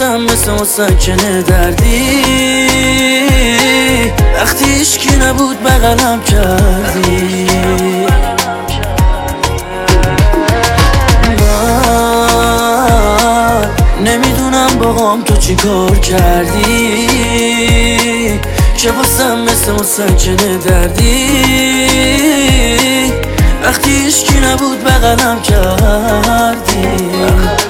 واسم مثل مسکنه دردی، وقتی هیچکی نبود بغلم کردی. من نمیدونم باهام تو چی کار کردی که واسم مثل مسکنه دردی، وقتی هیچکی نبود بغلم کردی.